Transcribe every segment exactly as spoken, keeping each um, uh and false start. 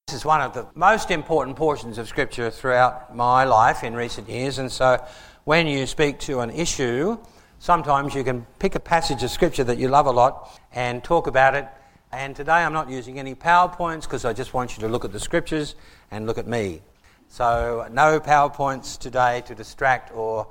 This is one of the most important portions of Scripture throughout my life in recent years, and so when you speak to an issue, sometimes you can pick a passage of Scripture that you love a lot and talk about it. And today I'm not using any PowerPoints because I just want you to look at the Scriptures and look at me. So no PowerPoints today to distract or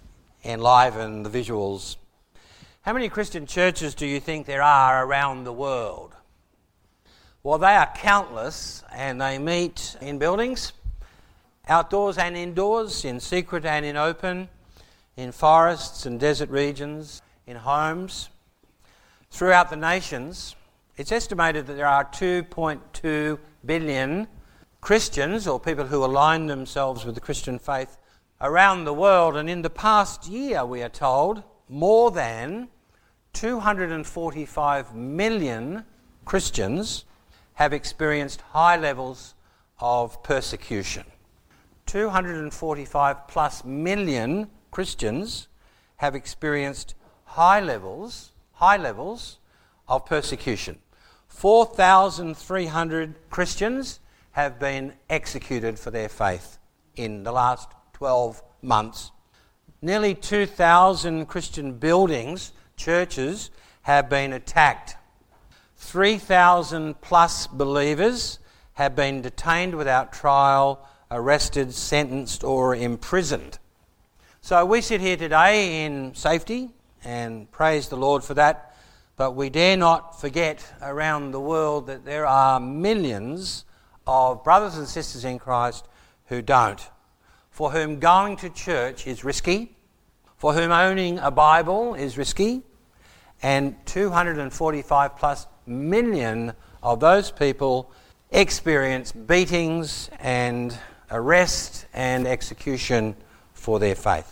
enliven the visuals. How many Christian churches do you think there are around the world? Well, they are countless, and they meet in buildings, outdoors and indoors, in secret and in open, in forests and desert regions, in homes. Throughout the nations, it's estimated that there are two point two billion Christians, or people who align themselves with the Christian faith, around the world. And in the past year, we are told, more than two hundred forty-five million Christians have experienced high levels of persecution. two hundred forty-five plus million Christians have experienced high levels, high levels of persecution. four thousand three hundred Christians have been executed for their faith in the last twelve months. Nearly two thousand Christian buildings, churches, have been attacked. three thousand plus believers have been detained without trial, arrested, sentenced, or imprisoned. So we sit here today in safety and praise the Lord for that, but we dare not forget around the world that there are millions of brothers and sisters in Christ who don't, for whom going to church is risky, for whom owning a Bible is risky, and two hundred forty-five plus million of those people experience beatings and arrest and execution for their faith.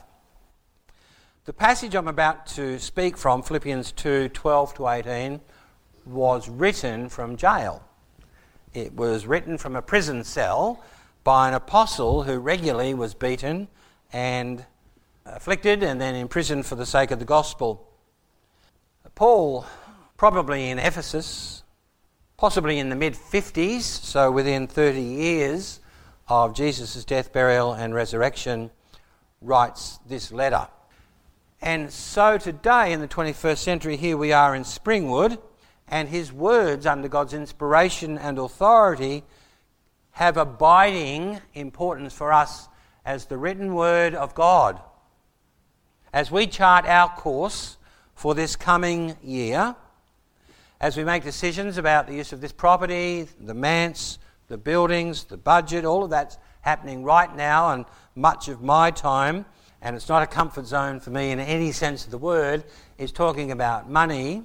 The passage I'm about to speak from, Philippians two, twelve to eighteen, was written from jail. It was written from a prison cell by an apostle who regularly was beaten and afflicted and then imprisoned for the sake of the gospel. Paul, probably in Ephesus, possibly in the mid-fifties, so within thirty years of Jesus' death, burial and resurrection, writes this letter. And so today, in the twenty-first century, here we are in Springwood, and his words, under God's inspiration and authority, have abiding importance for us as the written word of God. As we chart our course for this coming year, as we make decisions about the use of this property, the manse, the buildings, the budget, all of that's happening right now, and much of my time, and it's not a comfort zone for me in any sense of the word, is talking about money.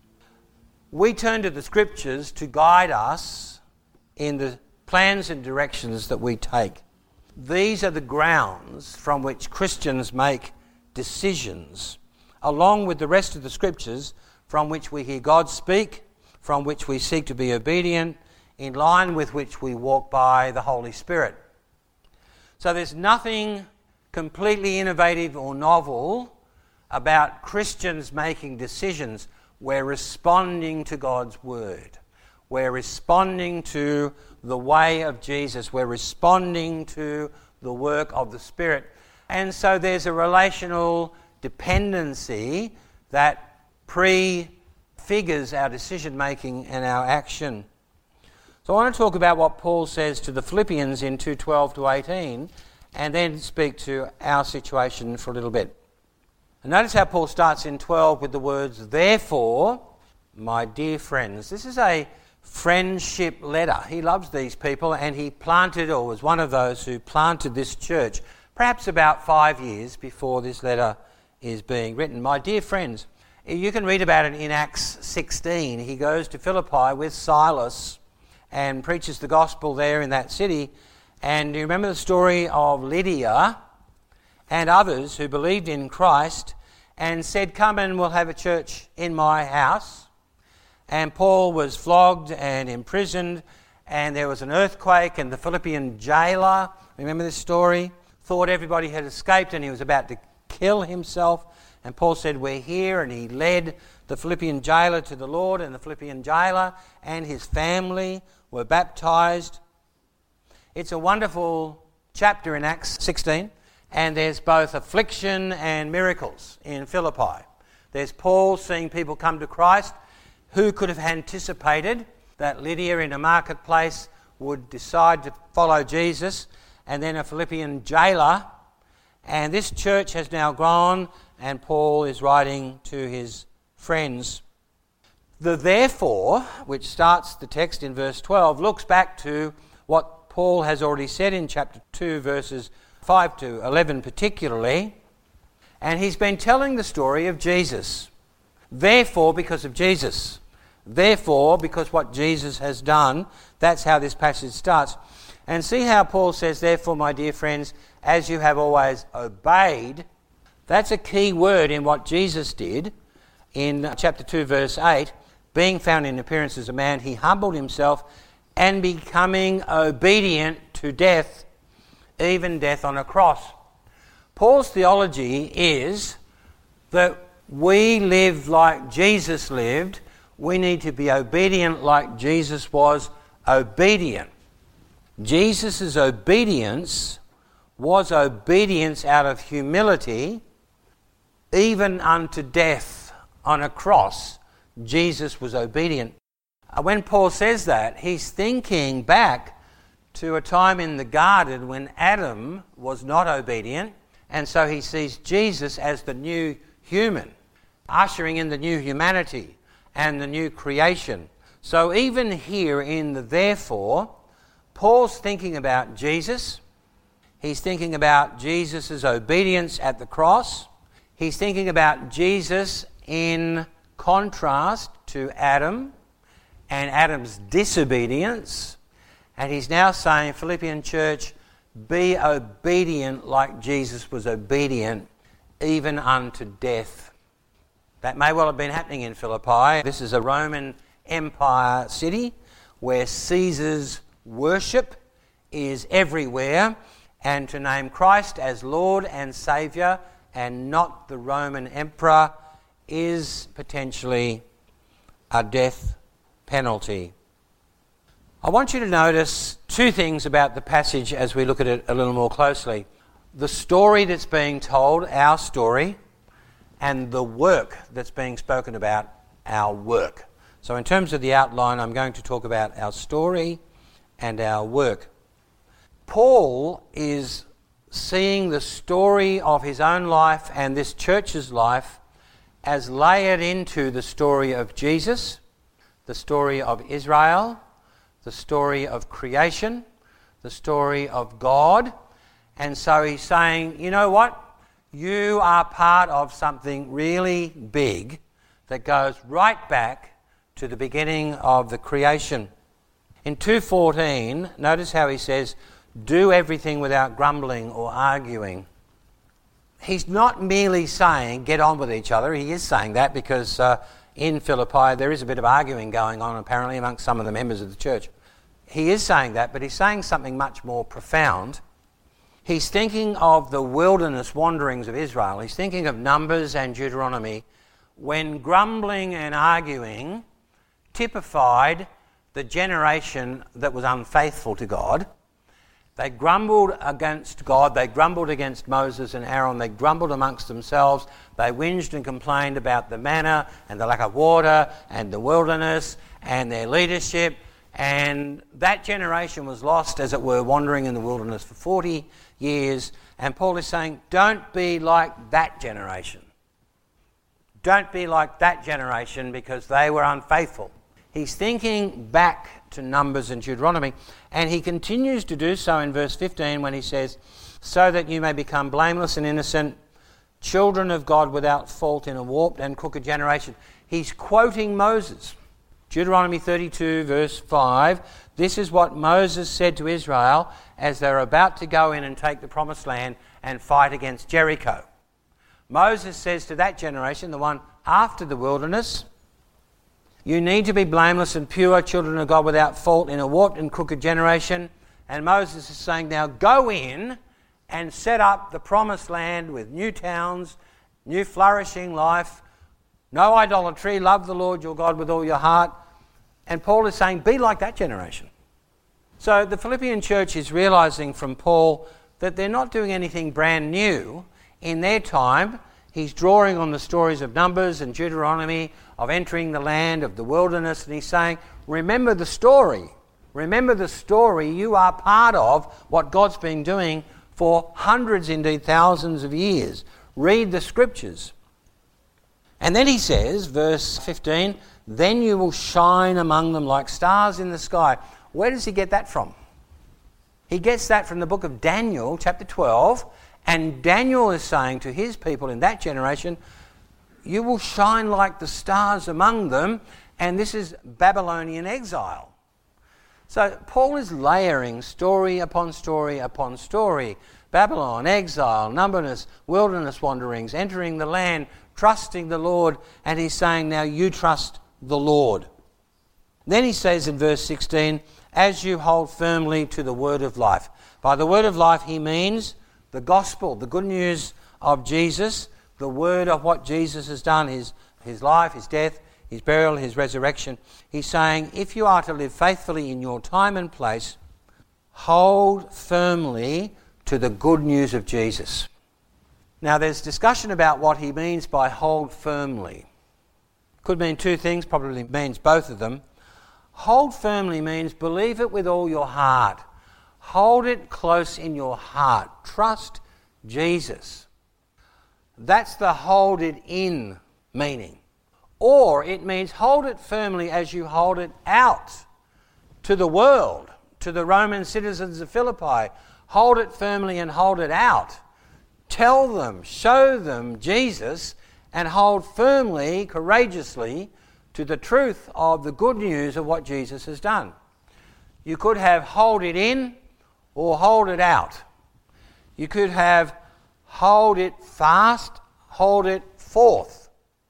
We turn to the Scriptures to guide us in the plans and directions that we take. These are the grounds from which Christians make decisions, along with the rest of the Scriptures from which we hear God speak, from which we seek to be obedient, in line with which we walk by the Holy Spirit. So there's nothing completely innovative or novel about Christians making decisions. We're responding to God's word. We're responding to the way of Jesus. We're responding to the work of the Spirit. And so there's a relational dependency that prefigures our decision-making and our action. So I want to talk about what Paul says to the Philippians in two twelve to eighteen, and then speak to our situation for a little bit. And notice how Paul starts in twelve with the words, "Therefore, my dear friends." This is a friendship letter. He loves these people, and he planted, or was one of those who planted this church, perhaps about five years before this letter is being written. My dear friends, you can read about it in Acts sixteen. He goes to Philippi with Silas and preaches the gospel there in that city. And you remember the story of Lydia and others who believed in Christ and said, "Come and we'll have a church in my house." And Paul was flogged and imprisoned, and there was an earthquake, and the Philippian jailer, remember this story, thought everybody had escaped and he was about to kill himself. And Paul said, "We're here," and he led the Philippian jailer to the Lord, and the Philippian jailer and his family were baptized. It's a wonderful chapter in Acts sixteen, and there's both affliction and miracles in Philippi. There's Paul seeing people come to Christ. Who could have anticipated that Lydia in a marketplace would decide to follow Jesus, and then a Philippian jailer? And this church has now grown, and Paul is writing to his friends. The therefore, which starts the text in verse twelve, looks back to what Paul has already said in chapter two, verses five to eleven particularly, and he's been telling the story of Jesus. Therefore, because of Jesus. Therefore, because what Jesus has done. That's how this passage starts. And see how Paul says, therefore, my dear friends, as you have always obeyed. That's a key word in what Jesus did in chapter two, verse eight. Being found in appearance as a man, he humbled himself, and becoming obedient to death, even death on a cross. Paul's theology is that we live like Jesus lived. We need to be obedient like Jesus was obedient. Jesus' obedience was obedience out of humility, even unto death on a cross. Jesus was obedient. When Paul says that, he's thinking back to a time in the garden when Adam was not obedient, and so he sees Jesus as the new human, ushering in the new humanity and the new creation. So even here in the therefore, Paul's thinking about Jesus. He's thinking about Jesus' obedience at the cross. He's thinking about Jesus in contrast to Adam and Adam's disobedience. And he's now saying, Philippian church, be obedient like Jesus was obedient, even unto death. That may well have been happening in Philippi. This is a Roman Empire city where Caesar's worship is everywhere, and to name Christ as Lord and Saviour and not the Roman Emperor is potentially a death penalty. I want you to notice two things about the passage as we look at it a little more closely. The story that's being told, our story, and the work that's being spoken about, our work. So in terms of the outline, I'm going to talk about our story and our work. Paul is seeing the story of his own life and this church's life as layered into the story of Jesus, the story of Israel, the story of creation, the story of God. And so he's saying, you know what? You are part of something really big that goes right back to the beginning of the creation. In two fourteen, notice how he says, do everything without grumbling or arguing. He's not merely saying get on with each other. He is saying that because uh, in Philippi there is a bit of arguing going on apparently amongst some of the members of the church. He is saying that, but he's saying something much more profound. He's thinking of the wilderness wanderings of Israel. He's thinking of Numbers and Deuteronomy when grumbling and arguing typified the generation that was unfaithful to God. They grumbled against God, they grumbled against Moses and Aaron, they grumbled amongst themselves, they whinged and complained about the manna and the lack of water and the wilderness and their leadership, and that generation was lost, as it were, wandering in the wilderness for forty years, and Paul is saying, don't be like that generation. Don't be like that generation because they were unfaithful. He's thinking back to Numbers and Deuteronomy, and he continues to do so in verse fifteen when he says, so that you may become blameless and innocent, children of God without fault in a warped and crooked generation. He's quoting Moses. Deuteronomy thirty-two verse five, this is what Moses said to Israel as they're about to go in and take the promised land and fight against Jericho. Moses says to that generation, the one after the wilderness, you need to be blameless and pure, children of God without fault in a warped and crooked generation. And Moses is saying, now go in and set up the promised land with new towns, new flourishing life, no idolatry, love the Lord your God with all your heart. And Paul is saying, be like that generation. So the Philippian church is realizing from Paul that they're not doing anything brand new in their time. He's drawing on the stories of Numbers and Deuteronomy, of entering the land, of the wilderness, and he's saying, remember the story. Remember the story. You are part of what God's been doing for hundreds, indeed thousands of years. Read the scriptures. And then he says, verse fifteen, then you will shine among them like stars in the sky. Where does he get that from? He gets that from the book of Daniel, chapter twelve, and Daniel is saying to his people in that generation, you will shine like the stars among them, and this is Babylonian exile. So Paul is layering story upon story upon story. Babylon, exile, numberness, wilderness wanderings, entering the land, trusting the Lord, and he's saying, now you trust the Lord. Then he says in verse sixteen, as you hold firmly to the word of life. By the word of life he means the gospel, the good news of Jesus, the word of what Jesus has done, his, his life, his death, his burial, his resurrection. He's saying, if you are to live faithfully in your time and place, hold firmly to the good news of Jesus. Now there's discussion about what he means by hold firmly. Could mean two things, probably means both of them. Hold firmly means believe it with all your heart. Hold it close in your heart. Trust Jesus. That's the hold it in meaning. Or it means hold it firmly as you hold it out to the world, to the Roman citizens of Philippi. Hold it firmly and hold it out. Tell them, show them Jesus, and hold firmly, courageously, to the truth of the good news of what Jesus has done. You could have hold it in or hold it out. You could have hold it fast, hold it forth.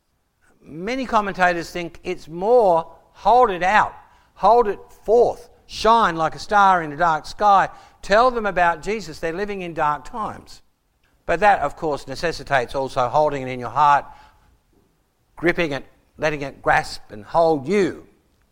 Many commentators think it's more hold it out, hold it forth, shine like a star in a dark sky. Tell them about Jesus. They're living in dark times. But that, of course, necessitates also holding it in your heart, gripping it, letting it grasp and hold you.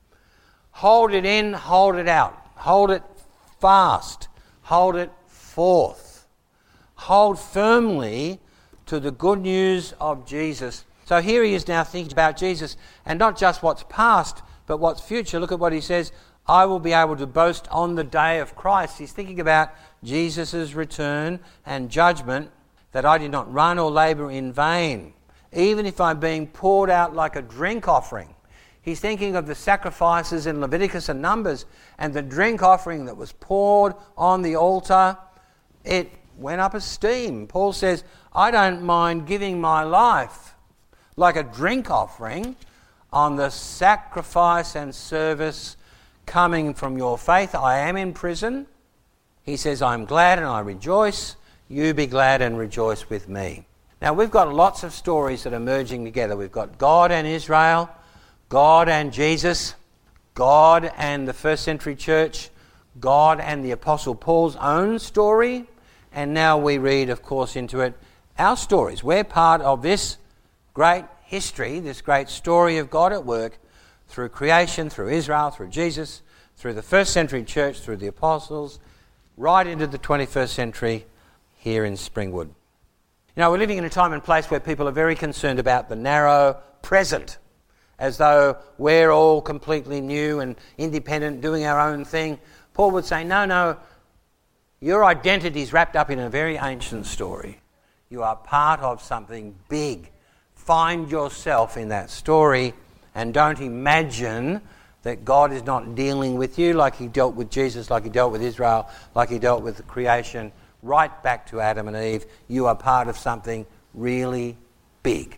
Hold it in, hold it out. Hold it fast. Hold it forth. Hold firmly to the good news of Jesus. So here he is now thinking about Jesus, and not just what's past, but what's future. Look at what he says. I will be able to boast on the day of Christ. He's thinking about Jesus' return and judgment, that I did not run or labour in vain, even if I'm being poured out like a drink offering. He's thinking of the sacrifices in Leviticus and Numbers, and the drink offering that was poured on the altar. It went up a steam. Paul says, I don't mind giving my life like a drink offering on the sacrifice and service coming from your faith. I am in prison. He says, I'm glad and I rejoice. You be glad and rejoice with me. Now, we've got lots of stories that are merging together. We've got God and Israel, God and Jesus, God and the first century church, God and the Apostle Paul's own story, and now we read, of course, into it our stories. We're part of this great history, this great story of God at work through creation, through Israel, through Jesus, through the first century church, through the apostles, right into the twenty-first century here in Springwood. You know, we're living in a time and place where people are very concerned about the narrow present, as though we're all completely new and independent, doing our own thing. Paul would say, no, no, your identity is wrapped up in a very ancient story. You are part of something big. Find yourself in that story, and don't imagine that God is not dealing with you like he dealt with Jesus, like he dealt with Israel, like he dealt with the creation, right back to Adam and Eve. You are part of something really big.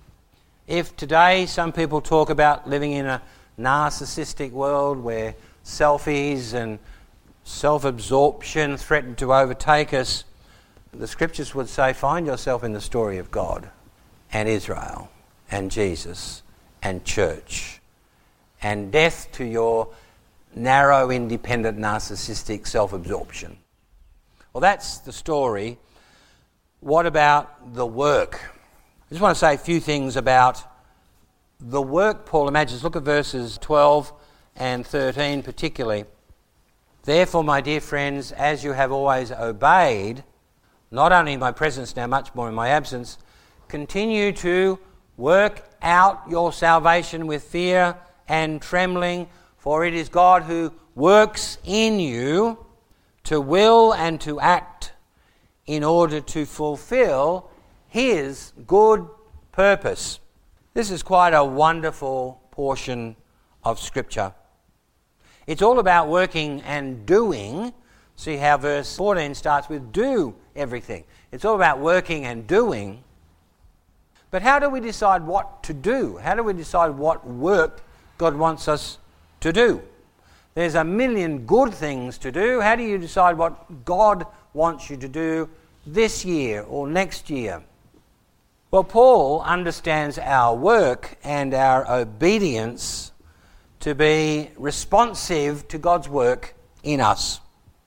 If today some people talk about living in a narcissistic world where selfies and self-absorption threaten to overtake us, the scriptures would say, find yourself in the story of God and Israel and Jesus and church, and death to your narrow, independent, narcissistic self-absorption. Well, that's the story. What about the work? I just want to say a few things about the work Paul imagines. Look at verses twelve and thirteen particularly. Therefore, my dear friends, as you have always obeyed, not only in my presence now, much more in my absence, continue to work out your salvation with fear and trembling, for it is God who works in you to will and to act in order to fulfill his good purpose. This is quite a wonderful portion of Scripture. It's all about working and doing. See how verse fourteen starts with do everything. It's all about working and doing. But how do we decide what to do? How do we decide what work God wants us to do? There's a million good things to do. How do you decide what God wants you to do this year or next year? Well, Paul understands our work and our obedience to be responsive to God's work in us.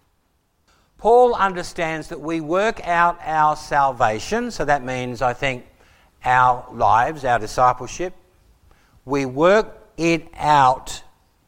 Paul understands that we work out our salvation, so that means, I think, our lives, our discipleship. We work it out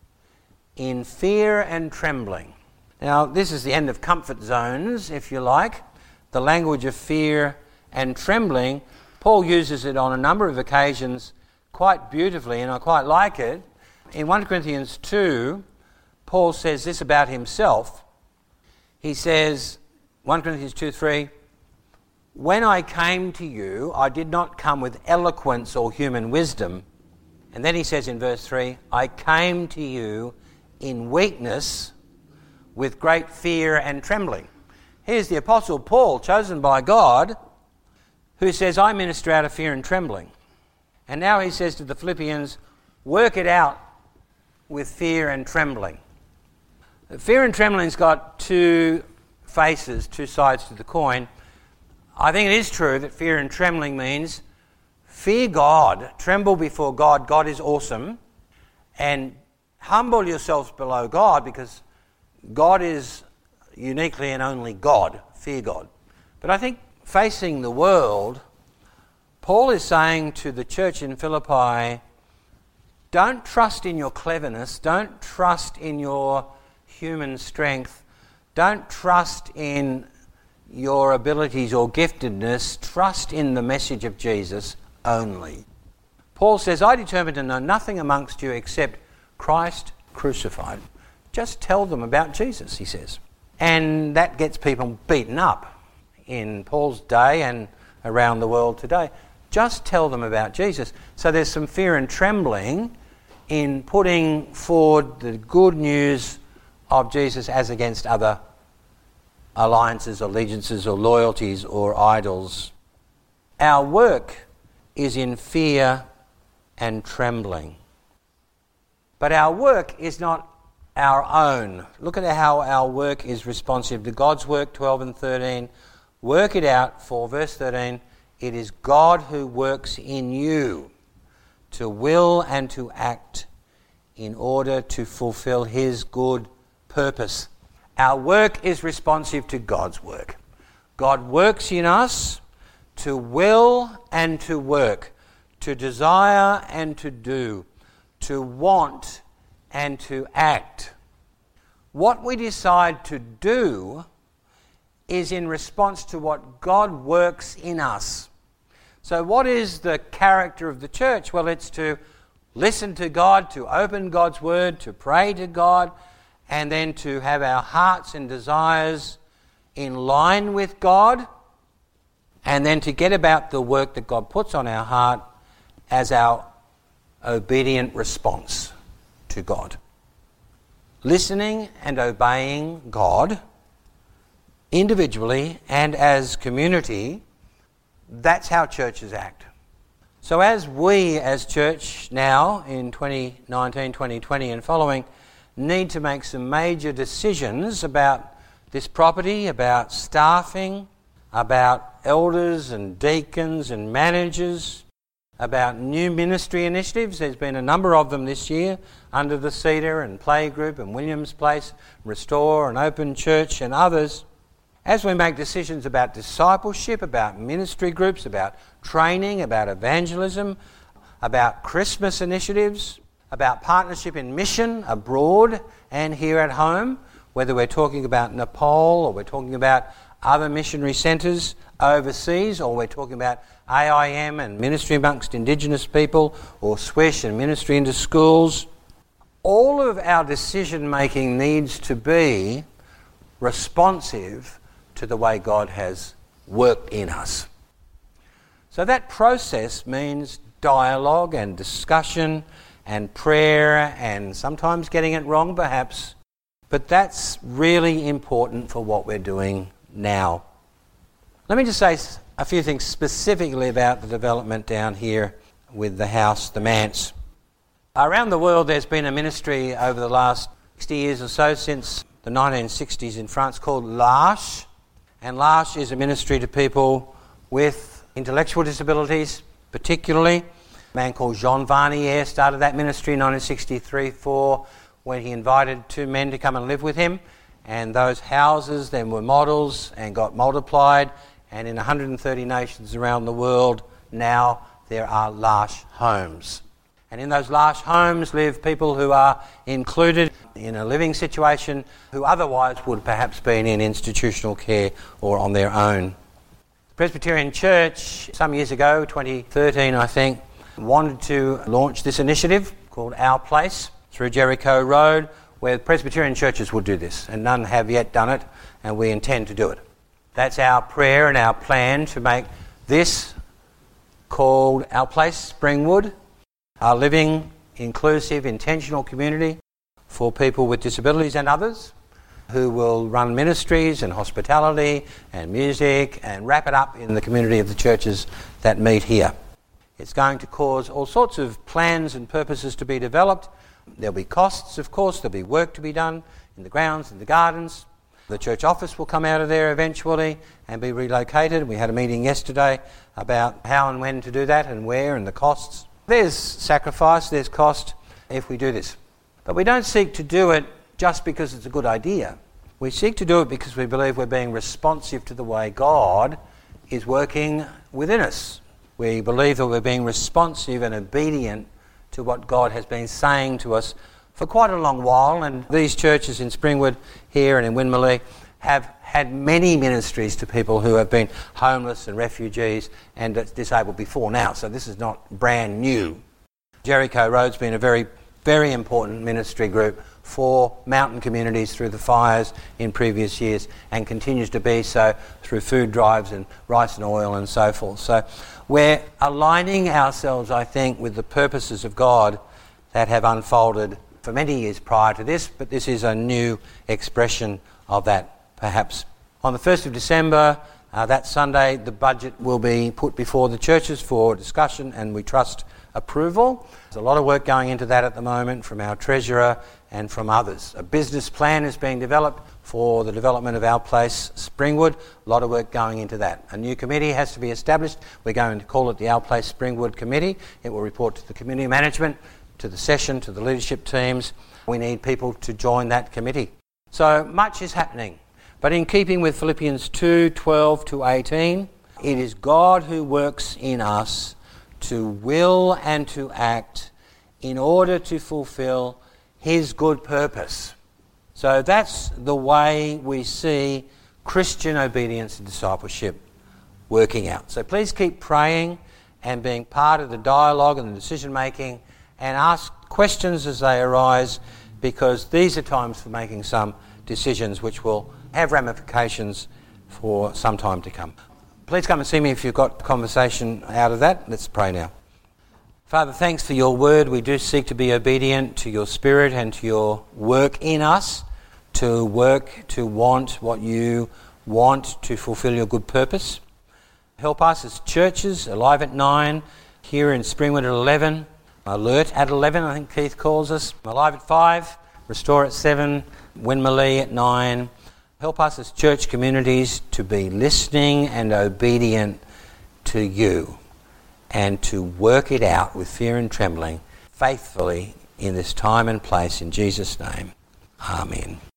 in fear and trembling. Now, this is the end of comfort zones, if you like. The language of fear and trembling, Paul uses it on a number of occasions quite beautifully, and I quite like it. In First Corinthians two, Paul says this about himself. He says, First Corinthians two three, when I came to you, I did not come with eloquence or human wisdom. And then he says in verse three, I came to you in weakness with great fear and trembling. Here's the Apostle Paul, chosen by God, who says, I minister out of fear and trembling. And now he says to the Philippians, work it out with fear and trembling. Fear and trembling's got two faces, two sides to the coin. I think it is true that fear and trembling means fear God, tremble before God. God is awesome. And humble yourselves below God, because God is uniquely and only God. Fear God. But I think facing the world, Paul is saying to the church in Philippi, don't trust in your cleverness, don't trust in your human strength, don't trust in your abilities or giftedness, trust in the message of Jesus only. Paul says, I determined to know nothing amongst you except Christ crucified. Just tell them about Jesus, he says. And that gets people beaten up in Paul's day and around the world today. Just tell them about Jesus. So there's some fear and trembling in putting forward the good news of Jesus as against other alliances, allegiances or loyalties or idols. Our work is in fear and trembling. But our work is not our own. Look at how our work is responsive to God's work, twelve and thirteen. Work it out for verse thirteen. It is God who works in you to will and to act in order to fulfill his good purpose. Our work is responsive to God's work. God works in us to will and to work, to desire and to do, to want and to act. What we decide to do is in response to what God works in us. So what is the character of the church? Well, it's to listen to God, to open God's word, to pray to God, and then to have our hearts and desires in line with God, and then to get about the work that God puts on our heart as our obedient response to God. Listening and obeying God individually and as community, that's how churches act. So as we as church now in twenty nineteen, twenty twenty and following need to make some major decisions about this property, about staffing, about elders and deacons and managers, about new ministry initiatives. There's been a number of them this year under the Cedar and Playgroup and Williams Place, Restore and Open Church and others. As we make decisions about discipleship, about ministry groups, about training, about evangelism, about Christmas initiatives, about partnership in mission abroad and here at home, whether we're talking about Nepal or we're talking about other missionary centres overseas, or we're talking about A I M and ministry amongst Indigenous people, or Swish and ministry into schools. All of our decision making needs to be responsive to the way God has worked in us. So that process means dialogue and discussion and prayer, and sometimes getting it wrong perhaps, but that's really important for what we're doing now. Let me just say a few things specifically about the development down here with the house, the manse. Around the world there's been a ministry over the last sixty years or so, since the nineteen sixties in France, called L'Arche. And L'Arche is a ministry to people with intellectual disabilities, particularly. A man called Jean Vanier started that ministry in nineteen sixty-three four when he invited two men to come and live with him. And those houses then were models and got multiplied. And in one hundred thirty nations around the world now there are L'Arche homes. And in those L'Arche homes live people who are included in a living situation who otherwise would perhaps be in institutional care or on their own. The Presbyterian Church, some years ago, twenty thirteen I think, wanted to launch this initiative called Our Place through Jericho Road, where Presbyterian churches would do this, and none have yet done it, and we intend to do it. That's our prayer and our plan, to make this, called Our Place Springwood, a living, inclusive, intentional community for people with disabilities and others, who will run ministries and hospitality and music and wrap it up in the community of the churches that meet here. It's going to cause all sorts of plans and purposes to be developed. There'll be costs, of course. There'll be work to be done in the grounds, in the gardens. The church office will come out of there eventually and be relocated. We had a meeting yesterday about how and when to do that and where and the costs. There's sacrifice, there's cost if we do this. But we don't seek to do it just because it's a good idea. We seek to do it because we believe we're being responsive to the way God is working within us. We believe that we're being responsive and obedient to what God has been saying to us for quite a long while. And these churches in Springwood here and in Winmalee have had many ministries to people who have been homeless and refugees and disabled before now. So this is not brand new. Jericho Road's been a very, very important ministry group for mountain communities through the fires in previous years, and continues to be so through food drives and rice and oil and so forth. So we're aligning ourselves, I think, with the purposes of God that have unfolded for many years prior to this, but this is a new expression of that, perhaps. On the first of December, uh, that Sunday, the budget will be put before the churches for discussion and, we trust, approval. There's a lot of work going into that at the moment from our treasurer and from others. A business plan is being developed for the development of Our Place Springwood. A lot of work going into that. A new committee has to be established. We're going to call it the Our Place Springwood Committee. It will report to the community management, to the session, to the leadership teams. We need people to join that committee. So much is happening. But in keeping with Philippians two, twelve to eighteen, it is God who works in us to will and to act in order to fulfill his good purpose. So that's the way we see Christian obedience and discipleship working out. So please keep praying and being part of the dialogue and the decision making, and ask questions as they arise, because these are times for making some decisions which will have ramifications for some time to come. Please come and see me if you've got conversation out of that. Let's pray now. Father, thanks for your word. We do seek to be obedient to your spirit and to your work in us, to work, to want what you want to fulfill your good purpose. Help us as churches, Alive at nine, here in Springwood at eleven, Alert at eleven, I think Keith calls us, Alive at five, Restore at seven, Winmalee at nine. Help us as church communities to be listening and obedient to you, and to work it out with fear and trembling faithfully in this time and place. In Jesus' name, amen.